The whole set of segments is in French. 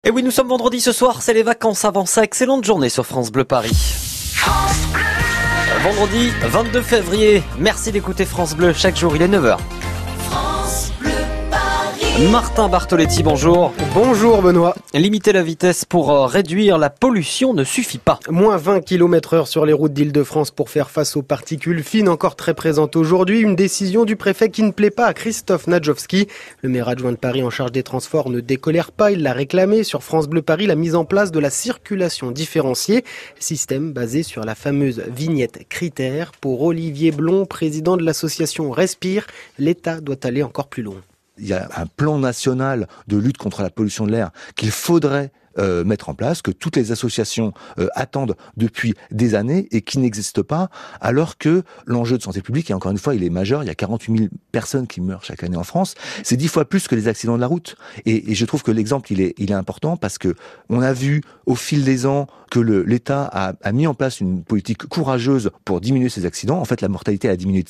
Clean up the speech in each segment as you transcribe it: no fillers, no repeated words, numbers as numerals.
Et oui, nous sommes vendredi ce soir, c'est les vacances avant ça. Excellente journée sur France Bleu Paris. Vendredi 22 février, merci d'écouter France Bleu, chaque jour il est 9h. Martin Bartoletti, bonjour. Bonjour Benoît. Limiter la vitesse pour réduire la pollution ne suffit pas. Moins 20 km/h sur les routes d'Île-de-France pour faire face aux particules fines encore très présentes aujourd'hui. Une décision du préfet qui ne plaît pas à Christophe Nadjovski. Le maire adjoint de Paris en charge des transports ne décolère pas. Il l'a réclamé sur France Bleu Paris la mise en place de la circulation différenciée. Système basé sur la fameuse vignette critère. Pour Olivier Blond, président de l'association Respire, l'État doit aller encore plus loin. Il y a un plan national de lutte contre la pollution de l'air qu'il faudrait mettre en place, que toutes les associations attendent depuis des années et qui n'existe pas, alors que l'enjeu de santé publique, et encore une fois, il est majeur. Il y a 48 000 personnes qui meurent chaque année en France. C'est 10 fois plus que les accidents de la route. Et je trouve que l'exemple, il est important parce que on a vu au fil des ans que l'État a mis en place une politique courageuse pour diminuer ces accidents. En fait, la mortalité a diminué de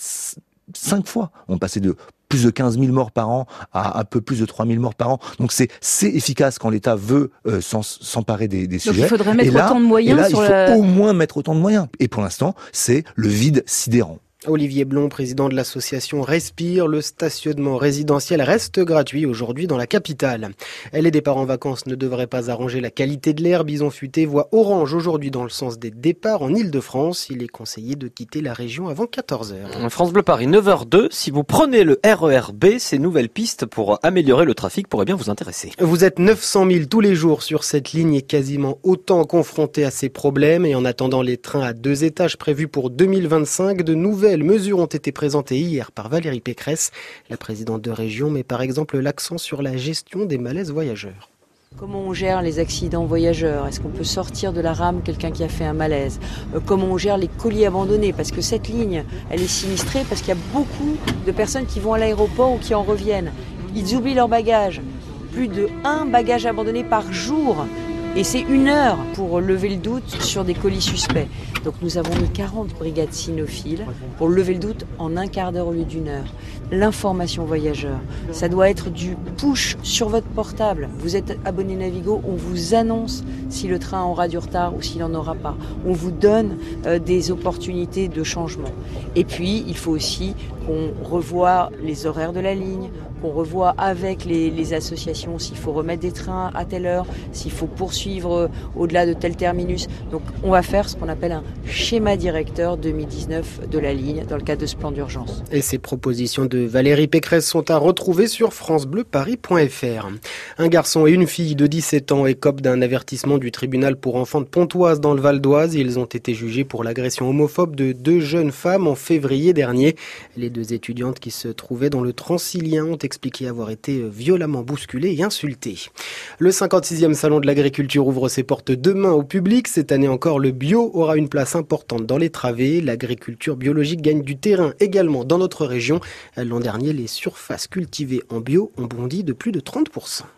5 fois. On passait de plus de 15 000 morts par an à un peu plus de 3 000 morts par an. Donc c'est efficace quand l'État veut s'emparer des sujets. Donc il faudrait mettre autant de moyens il faut au moins mettre autant de moyens. Et pour l'instant, c'est le vide sidérant. Olivier Blond, président de l'association Respire, le stationnement résidentiel reste gratuit aujourd'hui dans la capitale. Les départs en vacances ne devraient pas arranger la qualité de l'air. Bison Futé voit orange aujourd'hui dans le sens des départs en Île-de-France. Il est conseillé de quitter la région avant 14h. France Bleu Paris, 9h02. Si vous prenez le RER B, ces nouvelles pistes pour améliorer le trafic pourraient bien vous intéresser. Vous êtes 900 000 tous les jours sur cette ligne et quasiment autant confrontés à ces problèmes. Et en attendant les trains à 2 étages prévus pour 2025, de nouvelles mesures ont été présentées hier par Valérie Pécresse. La présidente de région met par exemple l'accent sur la gestion des malaises voyageurs. Comment on gère les accidents voyageurs? Est-ce qu'on peut sortir de la rame quelqu'un qui a fait un malaise? Comment on gère les colis abandonnés? Parce que cette ligne, elle est sinistrée parce qu'il y a beaucoup de personnes qui vont à l'aéroport ou qui en reviennent. Ils oublient leur bagage. Plus de 1 bagage abandonné par jour. Et c'est 1 heure pour lever le doute sur des colis suspects. Donc nous avons mis 40 brigades cynophiles pour lever le doute en 1/4 d'heure au lieu d'1 heure. L'information voyageur, ça doit être du push sur votre portable. Vous êtes abonné Navigo, on vous annonce si le train aura du retard ou s'il n'en aura pas. On vous donne des opportunités de changement. Et puis, il faut aussi qu'on revoie les horaires de la ligne, qu'on revoie avec les associations s'il faut remettre des trains à telle heure, s'il faut poursuivre au-delà de tel terminus. Donc on va faire ce qu'on appelle un schéma directeur 2019 de la ligne dans le cadre de ce plan d'urgence. Et ces propositions de Valérie Pécresse sont à retrouver sur francebleuparis.fr. Un garçon et une fille de 17 ans écopent d'un avertissement du tribunal pour enfants de Pontoise dans le Val d'Oise. Ils ont été jugés pour l'agression homophobe de 2 jeunes femmes en février dernier. Les 2 étudiantes qui se trouvaient dans le Transilien ont expliqué avoir été violemment bousculées et insultées. Le 56e salon de l'agriculture ouvre ses portes demain au public. Cette année encore, le bio aura une place importante dans les travées. L'agriculture biologique gagne du terrain également dans notre région. L'an dernier, les surfaces cultivées en bio ont bondi de plus de 30%.